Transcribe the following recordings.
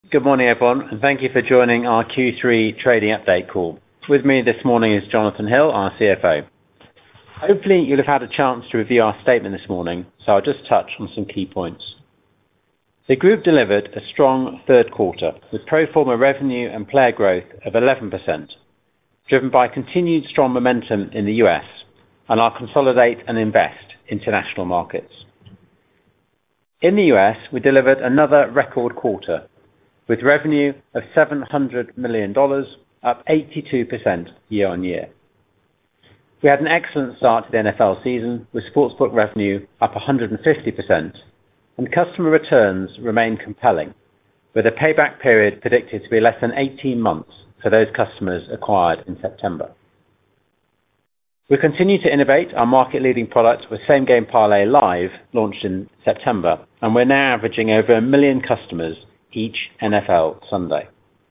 Good morning, everyone, and thank you for joining our Q3 trading update call. With me this morning is Jonathan Hill, our CFO. Hopefully, you'll have had a chance to review our statement this morning, so I'll just touch on some key points. The group delivered a strong third quarter with pro forma revenue and player growth of 11%, driven by continued strong momentum in the US and our consolidate and invest international markets. In the US, we delivered another record quarter with revenue of $700 million, up 82% year-on-year. We had an excellent start to the NFL season, with sportsbook revenue up 150%, and customer returns remain compelling, with a payback period predicted to be less than 18 months for those customers acquired in September. We continue to innovate our market-leading product with Same Game Parlay Live, launched in September, and we're now averaging over 1 million customers each NFL Sunday.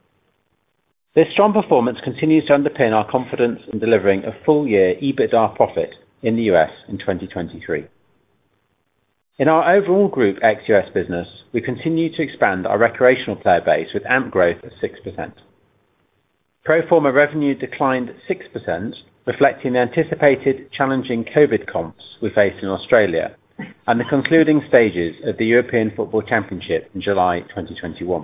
This strong performance continues to underpin our confidence in delivering a full-year EBITDA profit in the US in 2023. In our overall group ex-US business, we continue to expand our recreational player base with AMP growth of 6%. Pro forma revenue declined 6%, reflecting the anticipated challenging COVID comps we faced in Australia and the concluding stages of the European Football Championship in July 2021.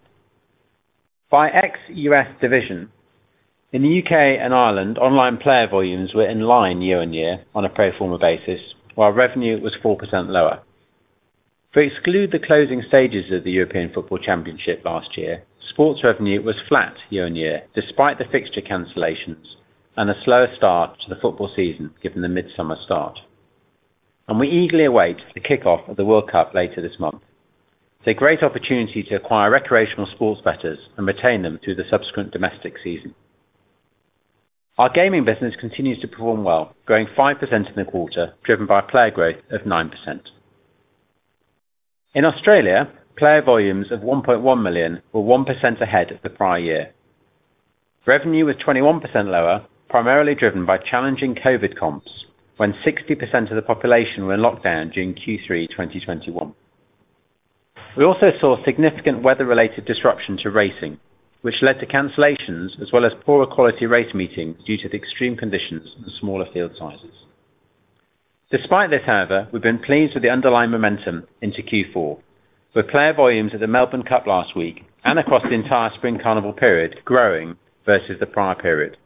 By ex-US division, in the UK and Ireland, online player volumes were in line year-on-year on a pro forma basis, while revenue was 4% lower. If we exclude the closing stages of the European Football Championship last year, sports revenue was flat year-on-year, despite the fixture cancellations and a slower start to the football season given the midsummer start. And we eagerly await the kick-off of the World Cup later this month. It's a great opportunity to acquire recreational sports bettors and retain them through the subsequent domestic season. Our gaming business continues to perform well, growing 5% in the quarter, driven by player growth of 9%. In Australia, player volumes of 1.1 million were 1% ahead of the prior year. Revenue was 21% lower, primarily driven by challenging COVID comps, when 60% of the population were in lockdown during Q3 2021. We also saw significant weather-related disruption to racing, which led to cancellations as well as poorer quality race meetings due to the extreme conditions and smaller field sizes. Despite this, however, we've been pleased with the underlying momentum into Q4, with player volumes at the Melbourne Cup last week and across the entire Spring Carnival period growing versus the prior period.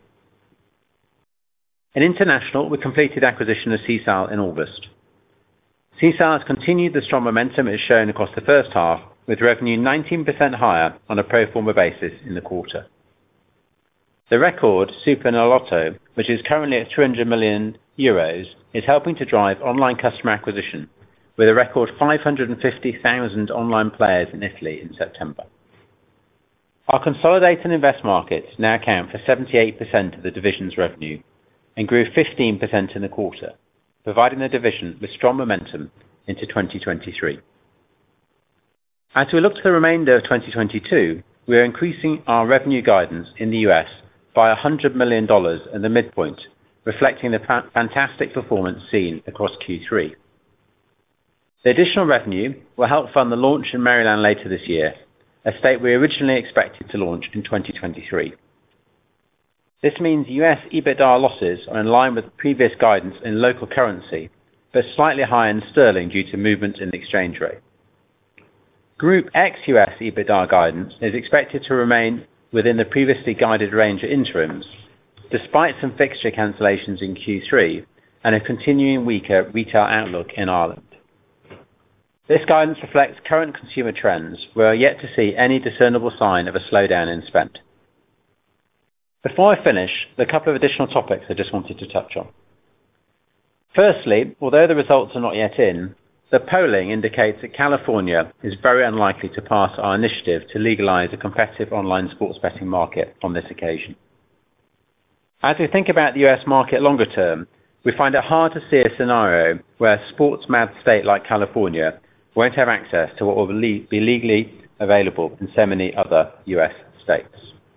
In international, we completed acquisition of Sisal in August. Sisal has continued the strong momentum it has shown across the first half, with revenue 19% higher on a pro forma basis in the quarter. The record SuperEnalotto, which is currently at €300 million, is helping to drive online customer acquisition, with a record 550,000 online players in Italy in September. Our consolidate and invest markets now account for 78% of the division's revenue, and grew 15% in the quarter, providing the division with strong momentum into 2023. As we look to the remainder of 2022, we are increasing our revenue guidance in the US by $100 million in the midpoint, reflecting the fantastic performance seen across Q3. The additional revenue will help fund the launch in Maryland later this year, a state we originally expected to launch in 2023. This means US EBITDA losses are in line with previous guidance in local currency, but slightly higher in sterling due to movement in the exchange rate. Group ex-US EBITDA guidance is expected to remain within the previously guided range at interims, despite some fixture cancellations in Q3 and a continuing weaker retail outlook in Ireland. This guidance reflects current consumer trends. We are yet to see any discernible sign of a slowdown in spend. Before I finish, there are a couple of additional topics I just wanted to touch on. Firstly, although the results are not yet in, the polling indicates that California is very unlikely to pass our initiative to legalize a competitive online sports betting market on this occasion. As we think about the US market longer term, we find it hard to see a scenario where a sports-mad state like California won't have access to what will be legally available in so many other US states.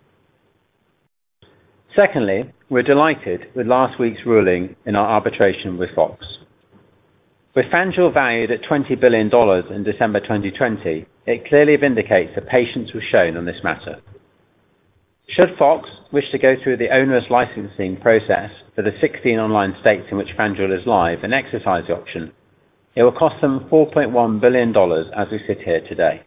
Secondly, we're delighted with last week's ruling in our arbitration with Fox. With FanDuel valued at $20 billion in December 2020 it clearly vindicates the patience we've shown on this matter. Should Fox wish to go through the onerous licensing process for the 16 online states in which FanDuel is live and exercise the option, it will cost them $4.1 billion as we sit here today.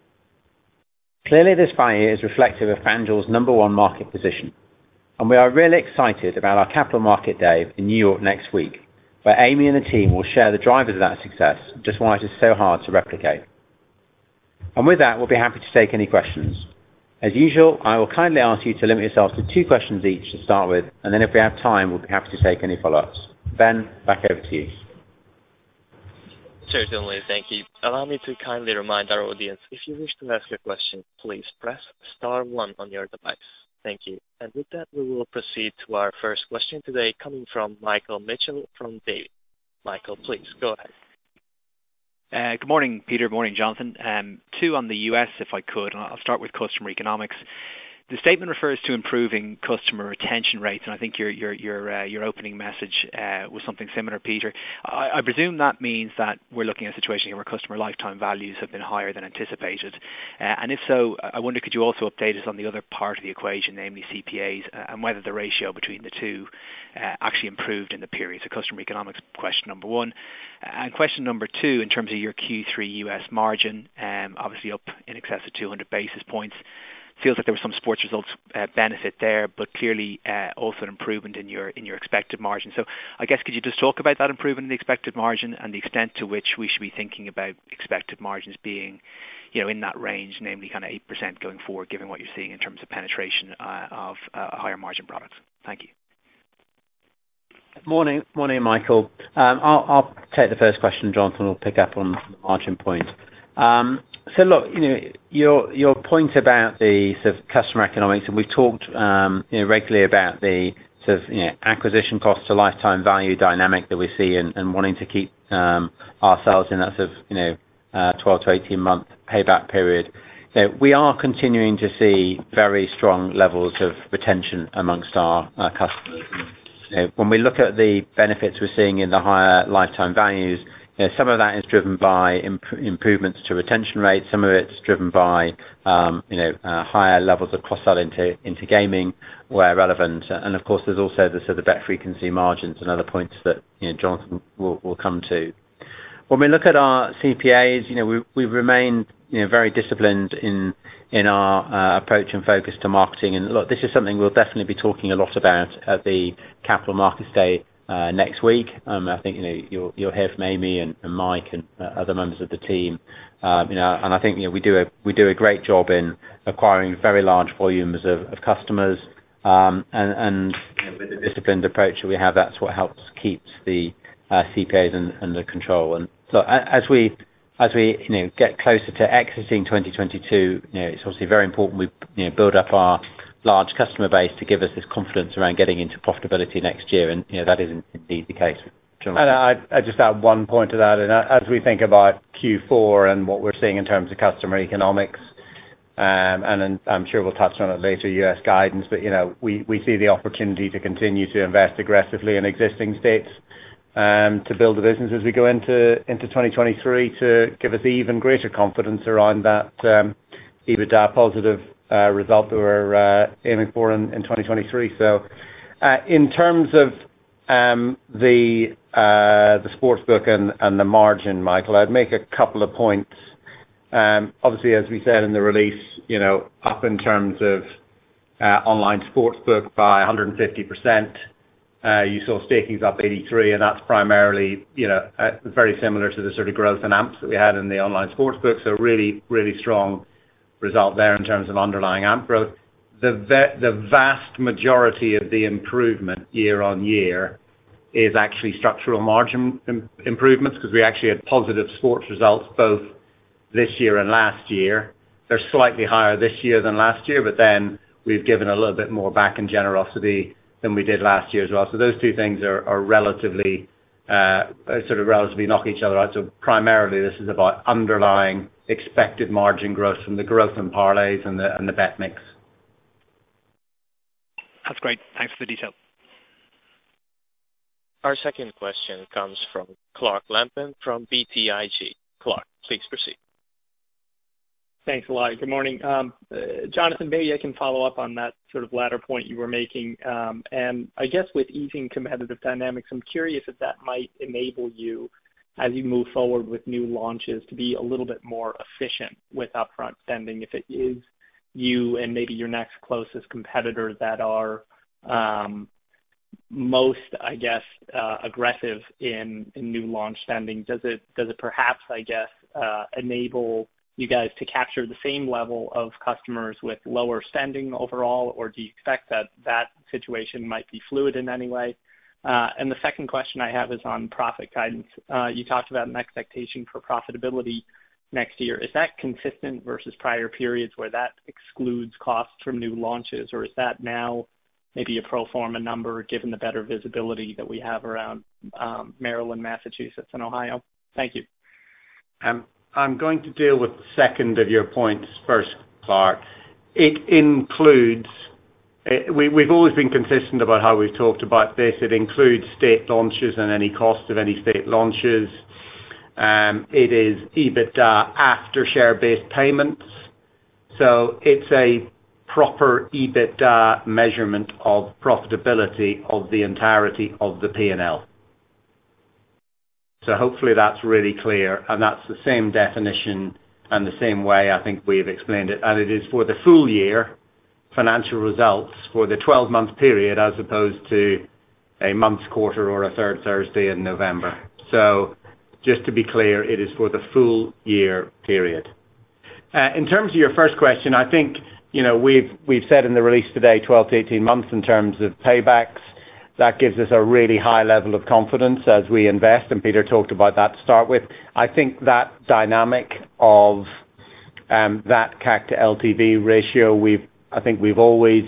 Clearly, this value is reflective of FanDuel's number one market position, and we are really excited about our Capital Market Day in New York next week, where Amy and the team will share the drivers of that success, just why it is so hard to replicate. And with that, we'll be happy to take any questions. As usual, I will kindly ask you to limit yourselves to 2 questions each to start with, and then if we have time, we'll be happy to take any follow-ups. Ben, back over to you. Certainly, thank you. Allow me to kindly remind our audience, if you wish to ask a question, please press star 1 on your device. Thank you. And with that, we will proceed to our first question today, coming from Michael Mitchell from Davy. Michael, please go ahead. Good morning, Peter. Morning, Jonathan. 2 on the US, if I could, and I'll start with customer economics. The statement refers to improving customer retention rates, and I think your opening message was something similar, Peter. I presume that means that we're looking at a situation here where customer lifetime values have been higher than anticipated. And if so, I wonder, could you also update us on the other part of the equation, namely CPAs, and whether the ratio between the two actually improved in the period? So customer economics, question number 1. And question number 2, in terms of your Q3 US margin, obviously up in excess of 200 basis points. Feels like there was some sports results benefit there, but clearly also an improvement in your expected margin. So I guess could you just talk about that improvement in the expected margin and the extent to which we should be thinking about expected margins being, in that range, namely kind of 8% going forward, given what you're seeing in terms of penetration of higher margin products. Thank you. Morning, Michael. I'll take the first question. Jonathan will pick up on the margin point. So look, your point about the sort of customer economics, and we've talked regularly about the sort of acquisition cost to lifetime value dynamic that we see and wanting to keep ourselves in that sort of 12 to 18 month payback period. We are continuing to see very strong levels of retention amongst our customers. When we look at the benefits we're seeing in the higher lifetime values, some of that is driven by improvements to retention rates. Some of it's driven by higher levels of cross-sell into gaming where relevant. And of course, there's also the sort of bet frequency margins and other points that Jonathan will come to. When we look at our CPAs, we've remained very disciplined in our approach and focus to marketing. And look, this is something we'll definitely be talking a lot about at the Capital Markets Day next week. I think you'll hear from Amy and Mike and other members of the team. And I think we do a great job in acquiring very large volumes of customers. And with the disciplined approach that we have, that's what helps keeps the CPAs under control. And so as we get closer to exiting 2022, it's obviously very important we build up our large customer base to give us this confidence around getting into profitability next year, and that is indeed the case. Jonathan? And I just add one point to that, and as we think about Q4 and what we're seeing in terms of customer economics, and I'm sure we'll touch on it later, US guidance, but we see the opportunity to continue to invest aggressively in existing states to build a business as we go into 2023 to give us even greater confidence around that EBITDA positive result that we're aiming for in 2023. So in terms of the sportsbook and the margin, Michael, I'd make a couple of points. Obviously, as we said in the release, up in terms of online sportsbook by 150%. You saw stakings up 83%, and that's primarily very similar to the sort of growth in AMPs that we had in the online sportsbook. So really, really strong result there in terms of underlying AMP growth. The vast majority of the improvement year on year is actually structural margin improvements, because we actually had positive sports results both this year and last year. They're slightly higher this year than last year, but then we've given a little bit more back in generosity than we did last year as well. So those two things are relatively knock each other out. So primarily this is about underlying expected margin growth from the growth in parlays and the bet mix. That's great. Thanks for the detail. Our second question comes from Clark Lampen from BTIG. Clark, please proceed. Thanks a lot. Good morning. Jonathan, maybe I can follow up on that sort of latter point you were making. And I guess with easing competitive dynamics, I'm curious if that might enable you, as you move forward with new launches, to be a little bit more efficient with upfront spending, if it is you and maybe your next closest competitor that are most, I guess, aggressive in new launch spending. Does it perhaps, I guess, enable you guys to capture the same level of customers with lower spending overall, or do you expect that situation might be fluid in any way? And the second question I have is on profit guidance. You talked about an expectation for profitability next year. Is that consistent versus prior periods where that excludes costs from new launches, or is that now maybe a pro forma number given the better visibility that we have around Maryland, Massachusetts, and Ohio? Thank you. I'm going to deal with the second of your points first, Clark. It includes, we've always been consistent about how we've talked about this. It includes state launches and any cost of any state launches. It is EBITDA after share-based payments. So it's a proper EBITDA measurement of profitability of the entirety of the P&L. So hopefully that's really clear, and that's the same definition and the same way I think we've explained it. And it is for the full year financial results for the 12-month period as opposed to a month's quarter or a third Thursday in November. So just to be clear, it is for the full year period. In terms of your first question, I think, we've said in the release today 12 to 18 months in terms of paybacks. That gives us a really high level of confidence as we invest, and Peter talked about that to start with. I think that dynamic of that CAC to LTV ratio, I think we've always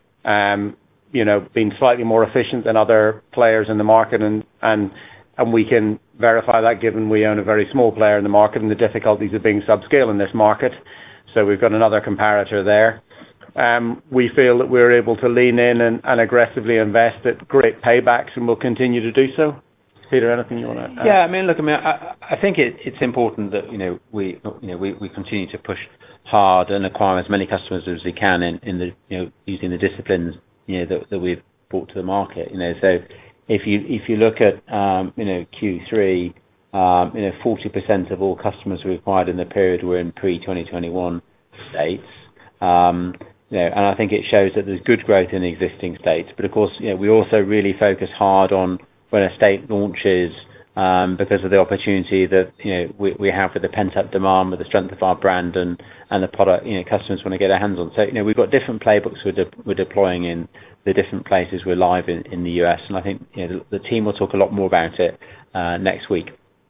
been slightly more efficient than other players in the market, and we can verify that given we own a very small player in the market and the difficulties of being subscale in this market. So we've got another comparator there. We feel that we're able to lean in and aggressively invest at great paybacks, and we'll continue to do so. Peter, anything you want to add? Yeah, I think it's important that we continue to push hard and acquire as many customers as we can in using the disciplines that we've brought to the market. So if you look at Q3, 40% of all customers we acquired in the period were in pre-2021 states. And I think it shows that there's good growth in the existing states. But of course, we also really focus hard on when a state launches because of the opportunity that we have with the pent-up demand, with the strength of our brand and the product customers want to get their hands on. So we've got different playbooks we're deploying in the different places we're live in the US, and I think the team will talk a lot more about it next week.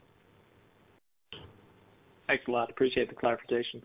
Thanks a lot. Appreciate the clarification.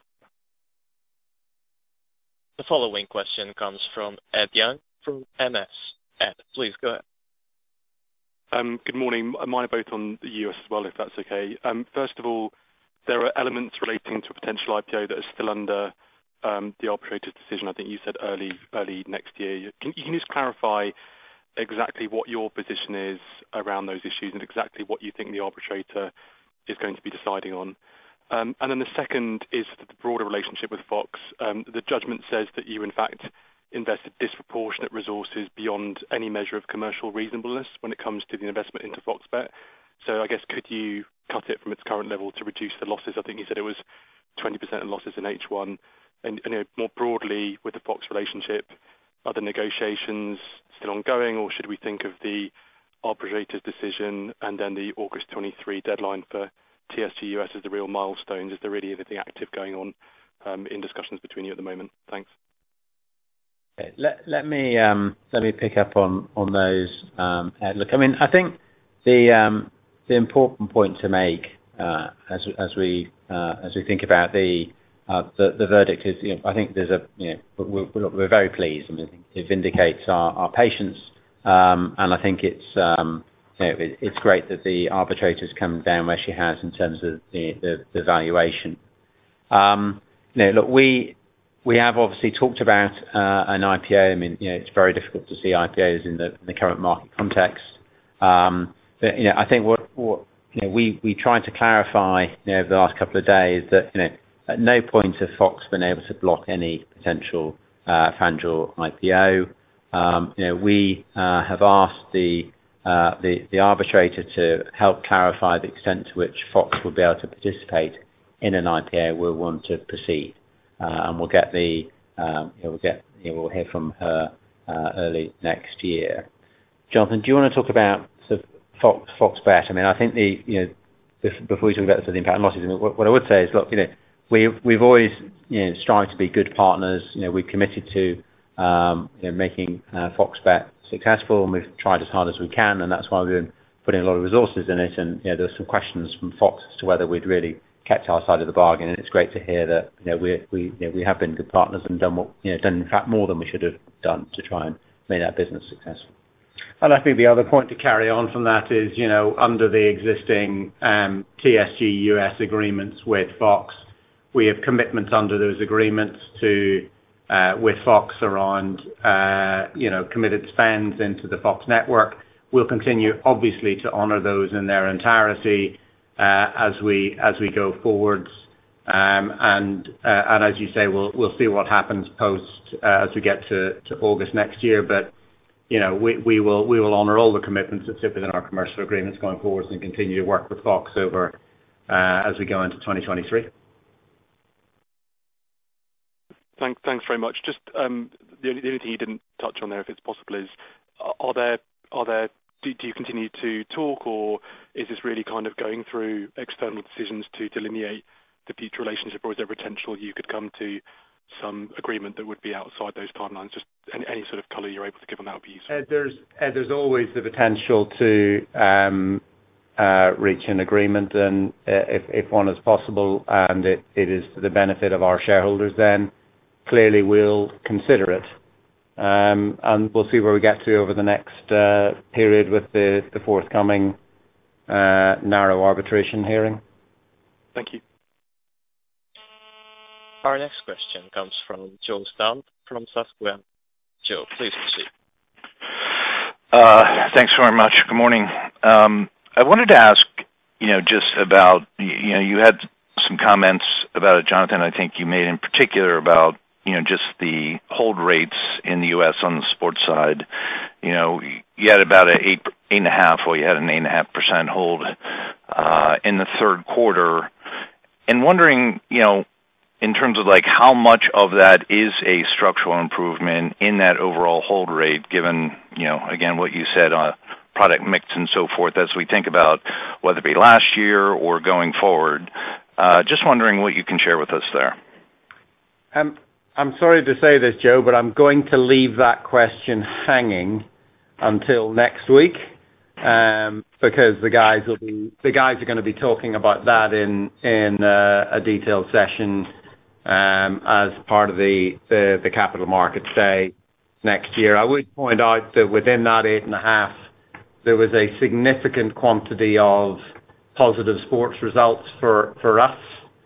The following question comes from Ed Young from MS. Ed, please go ahead. Good morning. Mine are both on the US as well, if that's okay. First of all, there are elements relating to a potential IPO that are still under the arbitrator's decision. I think you said early next year. Can you just clarify exactly what your position is around those issues and exactly what you think the arbitrator is going to be deciding on? And then the second is the broader relationship with Fox. The judgment says that you, in fact, invested disproportionate resources beyond any measure of commercial reasonableness when it comes to the investment into Fox Bet. So I guess could you cut it from its current level to reduce the losses? I think you said it was 20% of losses in H1. And more broadly with the Fox relationship, are the negotiations still ongoing, or should we think of the arbitrator's decision and then the August 23 deadline for TSG US as the real milestones? Is there really anything active going on in discussions between you at the moment? Thanks. Okay. Let me pick up on those. Look, I think the important point to make as we think about the verdict is, I think there's we're very pleased. I think it vindicates our patience, and I think it's great that the arbitrator's come down where she has in terms of the valuation. Look, we have obviously talked about an IPO. It's very difficult to see IPOs in the current market context. But I think what we tried to clarify over the last couple of days that At no point have Fox been able to block any potential FanDuel IPO. We have asked the arbitrator to help clarify the extent to which Fox will be able to participate in an IPO. We'll want to proceed, and we'll hear from her early next year. Jonathan, do you want to talk about sort of Fox Bet? I mean, I think before we talk about the impact and losses, what I would say is, look, we've always strived to be good partners. We've committed to making Fox Bet successful, and we've tried as hard as we can, and that's why we've been putting a lot of resources in it. And there were some questions from Fox as to whether we'd really kept our side of the bargain, and it's great to hear that we have been good partners and done in fact more than we should have done to try and make that business successful. And I think the other point to carry on from that is, under the existing TSG US agreements with Fox, we have commitments under those agreements with Fox around committed spends into the Fox network. We'll continue, obviously, to honour those in their entirety as we go forwards. And as you say, we'll see what happens post as we get to August next year. But we will honour all the commitments that sit within our commercial agreements going forwards and continue to work with Fox over as we go into 2023. Thanks very much. Just the only thing you didn't touch on there, if it's possible, is do you continue to talk, or is this really kind of going through external decisions to delineate the future relationship, or is there potential you could come to some agreement that would be outside those timelines? Just any sort of colour you're able to give on that would be useful. There's always the potential to reach an agreement, and if one is possible and it is to the benefit of our shareholders, then clearly we'll consider it. And we'll see where we get to over the next period with the forthcoming narrow arbitration hearing. Thank you. Our next question comes from Joe Stauff from Susquehanna. Joe, please proceed. Thanks very much. Good morning. I wanted to ask, just about, you had some comments about it, Jonathan, I think you made in particular about, just the hold rates in the U.S. on the sports side. You had about an 8.5% hold in the third quarter. And wondering, in terms of like how much of that is a structural improvement in that overall hold rate, given, again, what you said on product mix and so forth, as we think about whether it be last year or going forward. Just wondering what you can share with us there. I'm sorry to say this, Joe, but I'm going to leave that question hanging until next week, because the guys are going to be talking about that in a detailed session as part of the Capital Markets Day next year. I would point out that within that 8.5, there was a significant quantity of positive sports results for us.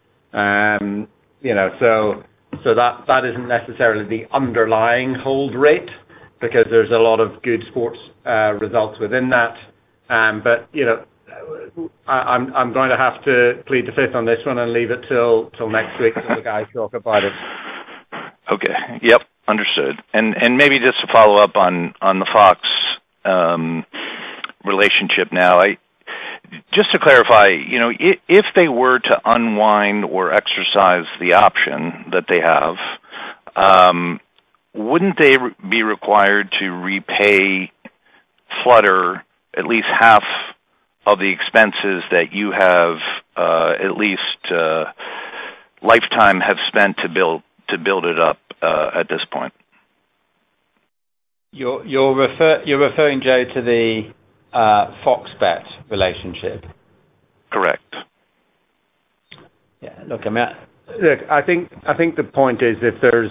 So that isn't necessarily the underlying hold rate, because there's a lot of good sports results within that. But I'm going to have to plead the fifth on this one and leave it till next week till the guys talk about it. Okay. Yep. Understood. And maybe just to follow up on the Fox relationship now, just to clarify, if they were to unwind or exercise the option that they have, wouldn't they be required to repay Flutter at least half of the expenses that you have, at least Lifetime have spent to build it up at this point? You're referring, Joe, to the Fox Bet relationship. Correct. Yeah. Look, I think the point is if there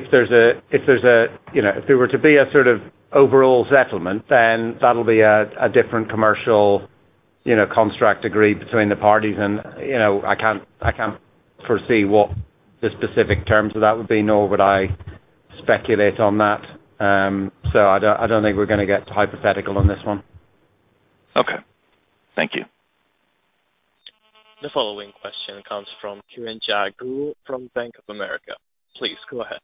were to be a sort of overall settlement, then that'll be a different commercial, construct agreed between the parties, and I can't foresee what the specific terms of that would be, nor would I speculate on that. So I don't think we're going to get hypothetical on this one. Okay. Thank you. The following question comes from Kiranjot Grewal from Bank of America. Please go ahead.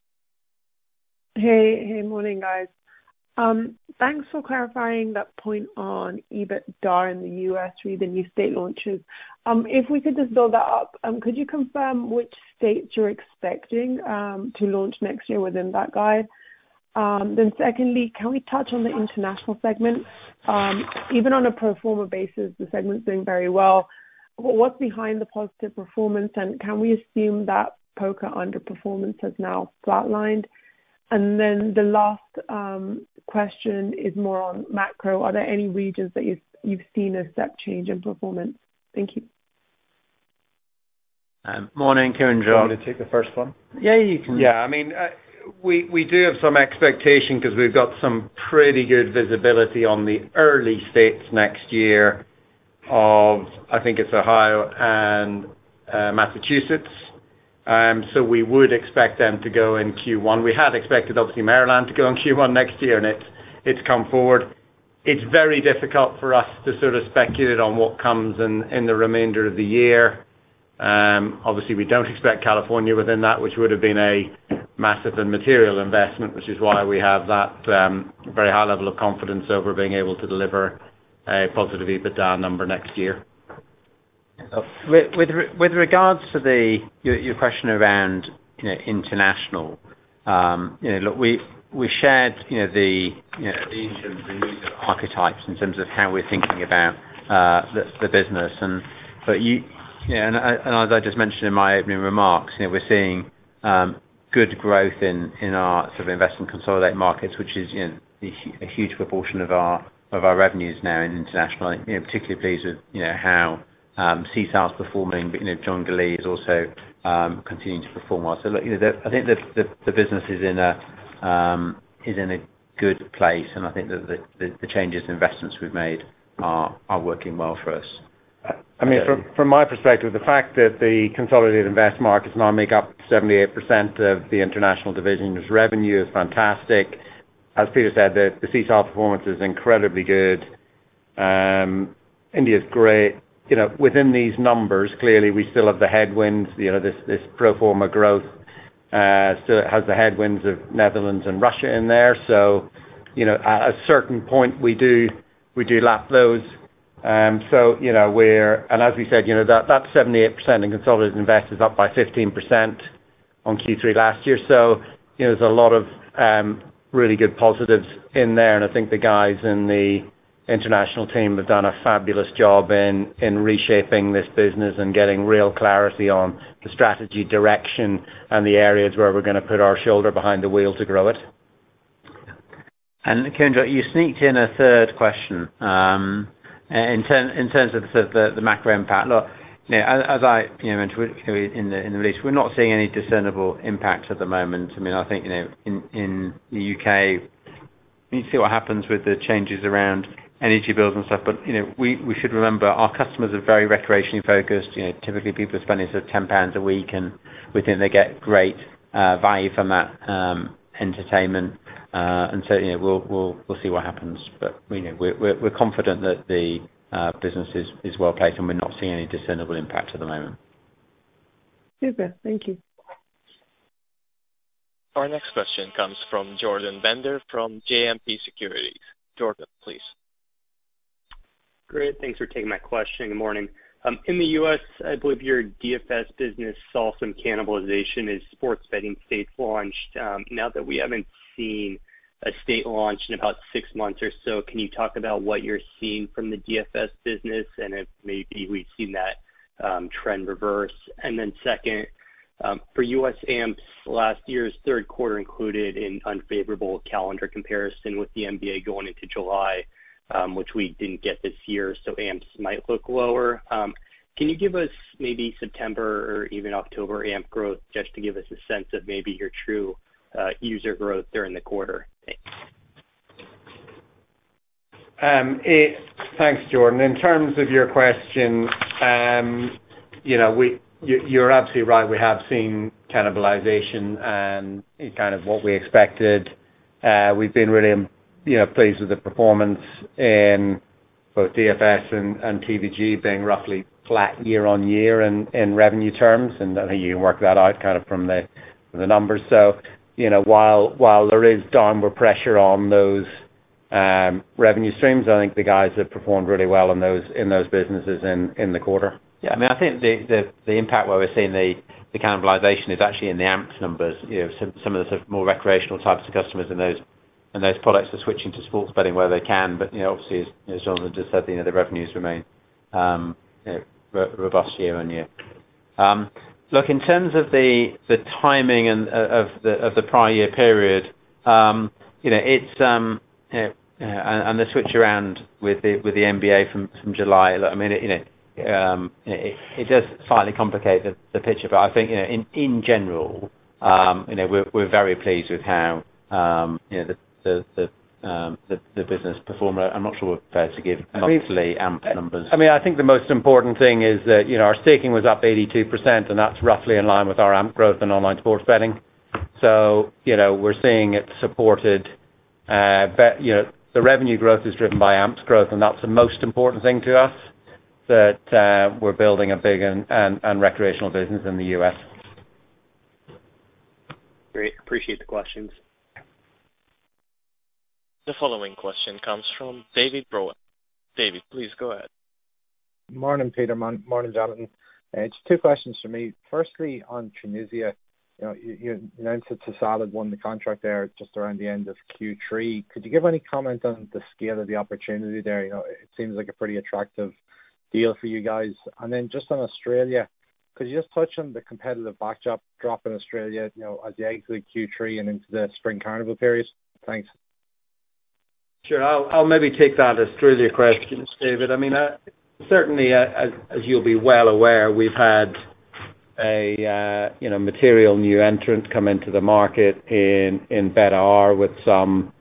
Hey, morning, guys. Thanks for clarifying that point on EBITDA in the U.S. with the new state launches. If we could just build that up, could you confirm which states you're expecting to launch next year within that guide? Then secondly, can we touch on the international segment? Even on a pro forma basis, the segment's doing very well. What's behind the positive performance, and can we assume that poker underperformance has now flatlined? And then the last question is more on macro. Are there any regions that you've seen a step change in performance? Thank you. Morning, Kiranjot. Do you want me to take the first one? Yeah, you can. Yeah, I mean, we do have some expectation because we've got some pretty good visibility on the early states next year of, I think it's Ohio and Massachusetts. So we would expect them to go in Q1. We had expected, obviously, Maryland to go in Q1 next year, and it's come forward. It's very difficult for us to sort of speculate on what comes in the remainder of the year. Obviously, we don't expect California within that, which would have been a massive and material investment, which is why we have that very high level of confidence over being able to deliver a positive EBITDA number next year. With regards to your question around international, look, we shared the archetypes in terms of how we're thinking about the business, and as I just mentioned in my opening remarks, we're seeing good growth in our sort of invest and consolidate markets, which is a huge proportion of our revenues now in international. Particularly pleased with how Sesa's performing, but John Glee is also continuing to perform well. So look, I think the business is in a good place, and I think that the changes and investments we've made are working well for us. I mean, from my perspective, the fact that the consolidated invest markets now make up 78% of the international division's revenue is fantastic. As Peter said, the Sesa performance is incredibly good. India's great. Within these numbers, clearly we still have the headwinds. This pro forma growth still has the headwinds of Netherlands and Russia in there. So, at a certain point we do lap those. So, and as we said, that 78% in consolidated invest is up by 15% on Q3 last year. So, there's a lot of really good positives in there, and I think the guys in the international team have done a fabulous job in reshaping this business and getting real clarity on the strategy direction and the areas where we're going to put our shoulder behind the wheel to grow it. And Kiranjot, you sneaked in a third question. In terms of the macro impact, look, as I mentioned in the release, we're not seeing any discernible impact at the moment. I mean, I think in the UK, we need to see what happens with the changes around energy bills and stuff. But we should remember our customers are very recreationally focused. Typically people are spending sort of £10 a week, and we think they get great value from that entertainment. And so we'll see what happens, but we're confident that the business is well placed, and we're not seeing any discernible impact at the moment. Super, thank you. Our next question comes from Jordan Bender from JMP Securities. Jordan, please. Great, thanks for taking my question. Good morning. In the U.S., I believe your DFS business saw some cannibalization as sports betting states launched. Now that we haven't seen a state launch in about 6 months or so, can you talk about what you're seeing from the DFS business, and if maybe we've seen that trend reverse? And then second, for U.S. AMPs, last year's third quarter included an unfavorable calendar comparison with the NBA going into July, which we didn't get this year, so AMPs might look lower. Can you give us maybe September or even October AMP growth, just to give us a sense of maybe your true user growth during the quarter? Thanks, Jordan. In terms of your question, you're absolutely right. We have seen cannibalization and kind of what we expected. We've been really pleased with the performance in both DFS and TVG being roughly flat year-on-year in revenue terms, and I think you can work that out kind of from the numbers. So, while there is downward pressure on those revenue streams, I think the guys have performed really well in those businesses in the quarter. Yeah, I mean, I think the impact where we're seeing the cannibalization is actually in the AMPs numbers. Some of the sort of more recreational types of customers in those products are switching to sports betting where they can. But obviously, as Jonathan just said, the revenues remain robust year-on-year. Look, in terms of the timing and of the prior year period, it's and the switch around with the NBA from July. Look, I mean, it does slightly complicate the picture, but I think in general, we're very pleased with how the business performed. I'm not sure we're prepared to give monthly AMP numbers. I mean, I think the most important thing is that our staking was up 82%, and that's roughly in line with our AMP growth in online sports betting. So we're seeing it supported. The revenue growth is driven by AMP's growth, and that's the most important thing to us. That we're building a big and recreational business in the U.S. Great, appreciate the questions. The following question comes from David Brohan. David, please go ahead. Morning, Peter. Morning, Jonathan. Just two questions for me. Firstly, on Tunisia, you announced that Sisal won the contract there just around the end of Q3. Could you give any comment on the scale of the opportunity there? It seems like a pretty attractive deal for you guys. And then just on Australia, could you just touch on the competitive backdrop in Australia, as you exit Q3 and into the Spring Carnival period? Thanks. Sure. I'll maybe take that Australia question, David. I mean, certainly, as you'll be well aware, we've had a material new entrant come into the market in betr with some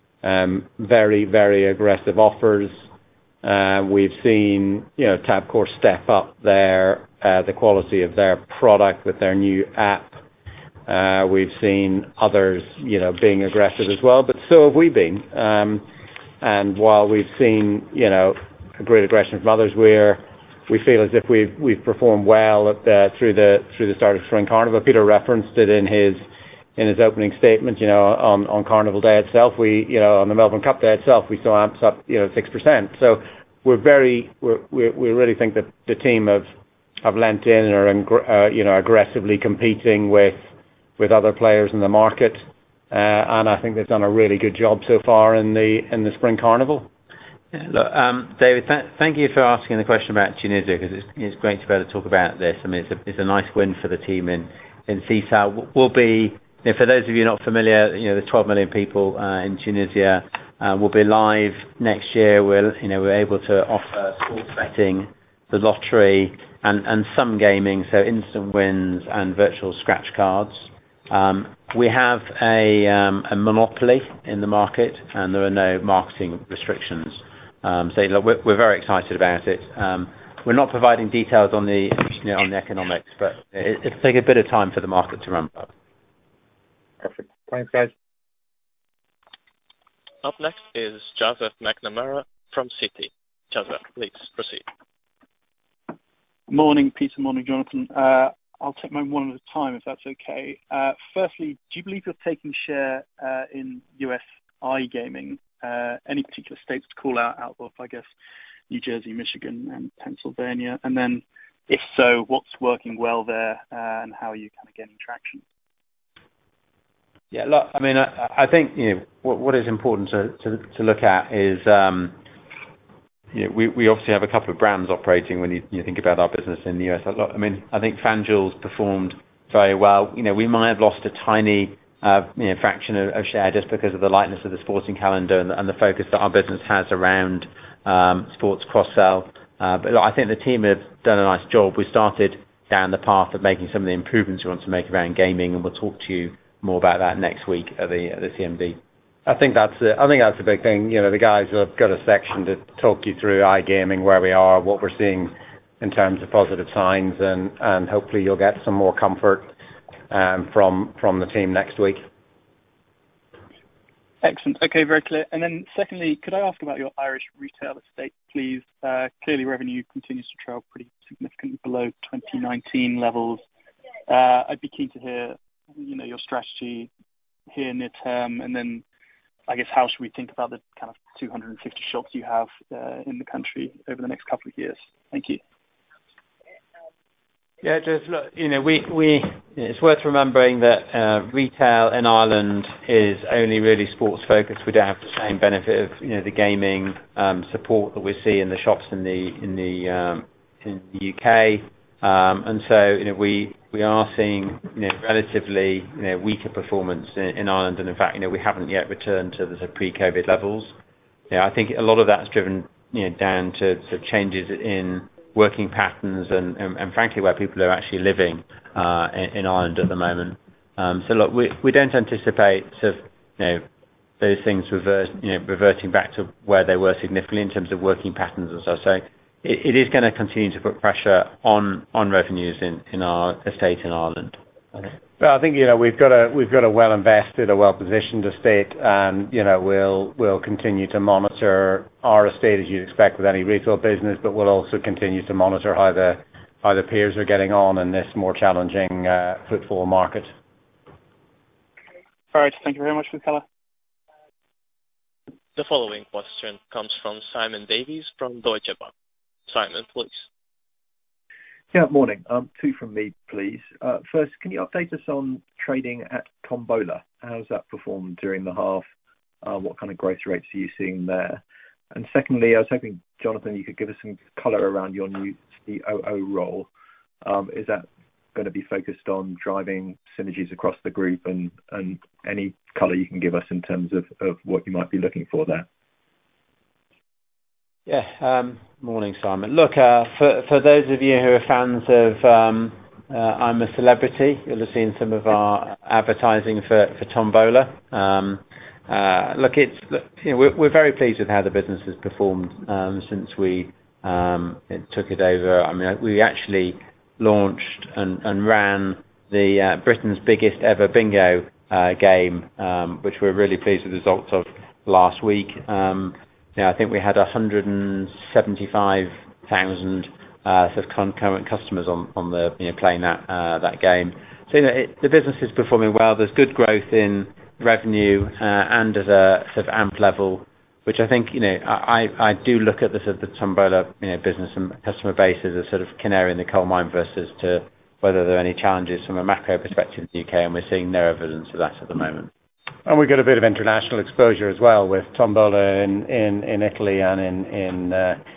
very, very aggressive offers. We've seen Tabcorp step up the quality of their product with their new app. We've seen others being aggressive as well, but so have we been. And while we've seen a great aggression from others, we feel as if we've performed well through the start of Spring Carnival. Peter referenced it in his opening statement. On Carnival Day itself, on the Melbourne Cup Day itself, we saw AMPs up 6%. So we really think that the team have lent in and are aggressively competing with other players in the market. And I think they've done a really good job so far in the Spring Carnival. Yeah, look, David, thank you for asking the question about Tunisia, because it's great to be able to talk about this. I mean, it's a nice win for the team in Sisal. We'll be, for those of you not familiar, there's 12 million people in Tunisia. We'll be live next year. We're able to offer sports betting, the lottery, and some gaming, so instant wins and virtual scratch cards. We have a monopoly in the market, and there are no marketing restrictions. So look, we're very excited about it. We're not providing details on the economics, but it'll take a bit of time for the market to ramp up. Perfect. Thanks, guys. Up next is Joseph McNamara from Citi. Joseph, please proceed. Morning, Peter. Morning, Jonathan. I'll take mine one at a time, if that's okay. Firstly, do you believe you're taking share in US iGaming? Any particular states to call out of, I guess, New Jersey, Michigan, and Pennsylvania? And then, if so, what's working well there, and how are you kind of getting traction? Yeah, look, I mean, I think what is important to look at is we obviously have a couple of brands operating when you think about our business in the US. I mean, I think FanDuel's performed very well. We might have lost a tiny fraction of share just because of the lightness of the sporting calendar and the focus that our business has around sports cross-sell. But look, I think the team have done a nice job. We started down the path of making some of the improvements we want to make around gaming, and we'll talk to you more about that next week at the CMD. I think that's a big thing. The guys have got a section to talk you through iGaming, where we are, what we're seeing in terms of positive signs, and hopefully you'll get some more comfort from the team next week. Excellent. Okay, very clear. And then secondly, could I ask about your Irish retail estate, please? Clearly, revenue continues to trail pretty significantly below 2019 levels. I'd be keen to hear, your strategy here near term, and then I guess how should we think about the kind of 250 shops you have in the country over the next couple of years? Thank you. Yeah, just look, it's worth remembering that retail in Ireland is only really sports focused. We don't have the same benefit of the gaming support that we see in the shops in the UK, and so we are seeing relatively weaker performance in Ireland, and in fact we haven't yet returned to the pre-COVID levels. I think a lot of that's driven down to changes in working patterns and frankly where people are actually living in Ireland at the moment. So look, we don't anticipate those things reverting back to where they were significantly in terms of working patterns and so. So it is going to continue to put pressure on revenues in our estate in Ireland. Well, I think we've got a well invested, a well positioned estate, and we'll continue to monitor our estate as you'd expect with any retail business, but we'll also continue to monitor how the peers are getting on in this more challenging footfall market. All right, thank you very much for the color. The following question comes from Simon Davies from Deutsche Bank. Simon, please. Yeah, morning. Two from me, please. First, can you update us on trading at Tombola? How's that performed during the half? What kind of growth rates are you seeing there? And secondly, I was hoping, Jonathan, you could give us some color around your new COO role. Is that going to be focused on driving synergies across the group, and any color you can give us in terms of what you might be looking for there? Yeah, morning, Simon. Look, for those of you who are fans of I'm a Celebrity, you'll have seen some of our advertising for Tombola. We're very pleased with how the business has performed since we took it over. I mean, we actually launched and ran the Britain's biggest ever bingo game, which we're really pleased with the results of last week. I think we had 175,000 sort of concurrent customers on the playing that game. So the business is performing well. There's good growth in revenue and at a sort of AMP level, which I think I do look at the sort of the Tombola business and customer base as a sort of canary in the coal mine versus to whether there are any challenges from a macro perspective in the UK, and we're seeing no evidence of that at the moment. And we've got a bit of international exposure as well with Tombola in Italy and in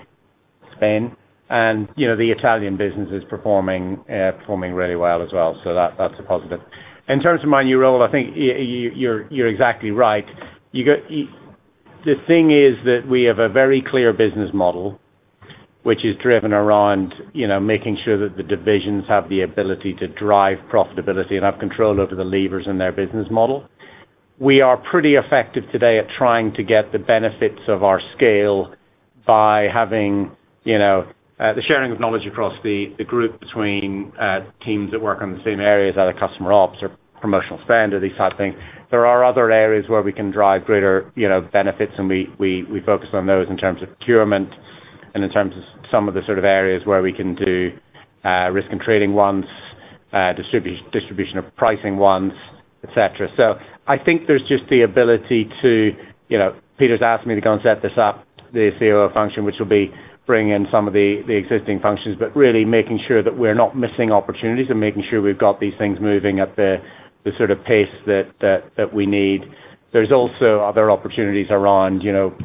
Spain. And, the Italian business is performing really well as well. So that's a positive. In terms of my new role, I think you're exactly right. The thing is that we have a very clear business model, which is driven around, making sure that the divisions have the ability to drive profitability and have control over the levers in their business model. We are pretty effective today at trying to get the benefits of our scale by having, the sharing of knowledge across the group between teams that work on the same areas, either customer ops or promotional spend or these type of things. There are other areas where we can drive greater, benefits, and we focus on those in terms of procurement and in terms of some of the sort of areas where we can do risk and trading once, distribution of pricing once, etc. So I think there's just the ability to, Peter's asked me to go and set this up, the COO function, which will be bring in some of the existing functions, but really making sure that we're not missing opportunities and making sure we've got these things moving at the sort of pace that we need. There's also other opportunities around,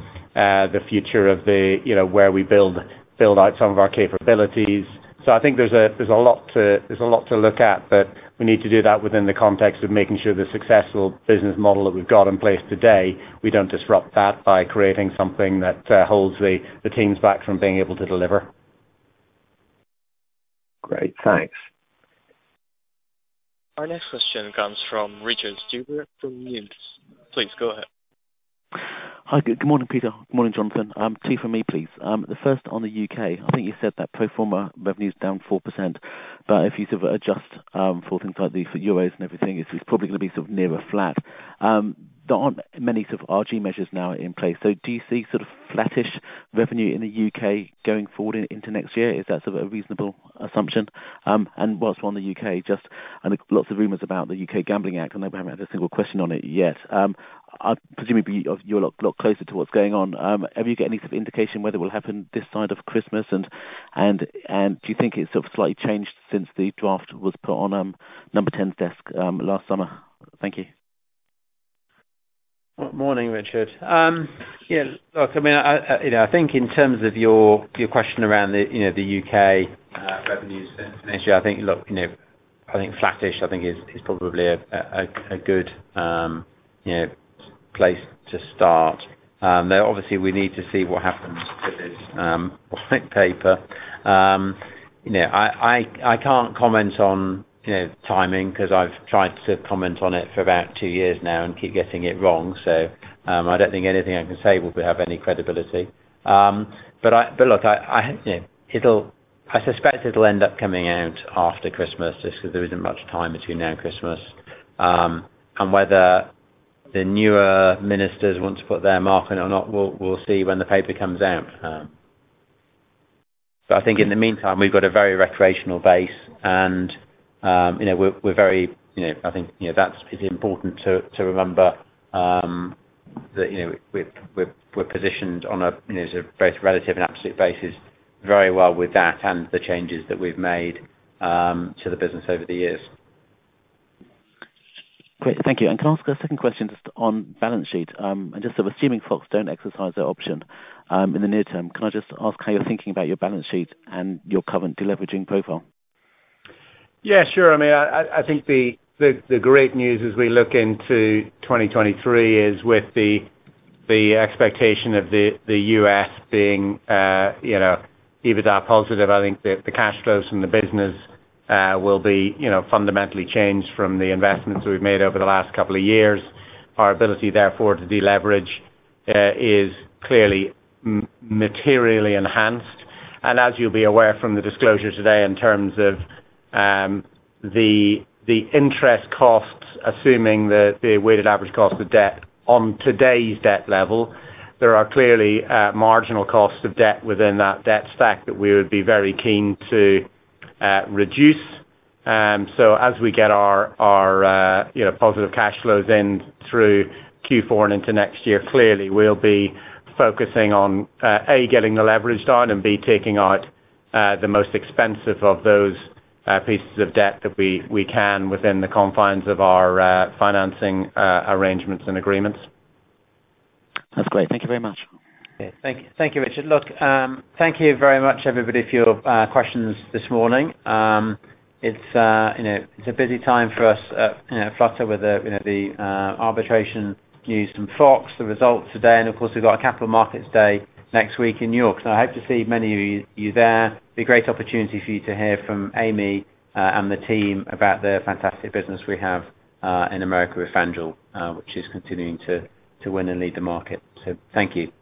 the future of where we build out some of our capabilities. So I think there's a lot to look at, but we need to do that within the context of making sure the successful business model that we've got in place today, we don't disrupt that by creating something that holds the teams back from being able to deliver. Great, thanks. Our next question comes from Richard Stuber from Numis. Please go ahead. Hi, good morning, Peter. Good morning, Jonathan. Two from me, please. The first on the UK. I think you said that pro forma revenue's down 4%, but if you sort of adjust for things like the euros and everything, it's probably going to be sort of nearer flat. there aren't many sort of RG measures now in place. So do you see sort of flattish revenue in the UK going forward into next year? Is that sort of a reasonable assumption? And whilst we're on the UK, just and lots of rumours about the UK Gambling Act. I know we haven't had a single question on it yet. Presumably you're a lot closer to what's going on. Have you got any sort of indication whether it will happen this side of Christmas? And do you think it's sort of slightly changed since the draft was put on Number 10's desk last summer? Thank you. Morning, Richard. Yeah, look, I mean, I think in terms of your question around the UK revenues for next year, I think, look, I think flattish, I think is probably a good place to start. Though obviously we need to see what happens with this white paper. I can't comment on timing because I've tried to comment on it for about 2 years now and keep getting it wrong. So I don't think anything I can say will have any credibility. But look, I suspect it'll end up coming out after Christmas just because there isn't much time between now and Christmas. And whether the newer ministers want to put their mark on it or not, we'll see when the paper comes out. But I think in the meantime, we've got a very recreational base, and we're very, I think it's important to remember that we're positioned on a sort of both relative and absolute basis very well with that and the changes that we've made to the business over the years. Great, thank you. And can I ask a second question just on balance sheet? And just sort of assuming Fox don't exercise their option in the near term, can I just ask how you're thinking about your balance sheet and your current deleveraging profile? Yeah, sure. I mean, I think the great news as we look into 2023 is with the expectation of the US being EBITDA positive. I think that the cash flows from the business will be fundamentally changed from the investments we've made over the last couple of years. Our ability, therefore, to deleverage is clearly materially enhanced. And as you'll be aware from the disclosure today, in terms of the interest costs, assuming the weighted average cost of debt on today's debt level, there are clearly marginal costs of debt within that debt stack that we would be very keen to reduce. So as we get our positive cash flows in through Q4 and into next year, clearly we'll be focusing on A, getting the leverage down, and B, taking out the most expensive of those pieces of debt that we can within the confines of our financing arrangements and agreements. That's great. Thank you very much. Okay, thank you, Richard. Look, thank you very much, everybody, for your questions this morning. It's a busy time for us at Flutter with the arbitration news from Fox, the results today, and of course we've got a Capital Markets Day next week in New York. So I hope to see many of you there. It'll be a great opportunity for you to hear from Amy and the team about the fantastic business we have in America with FanDuel, which is continuing to win and lead the market. So thank you.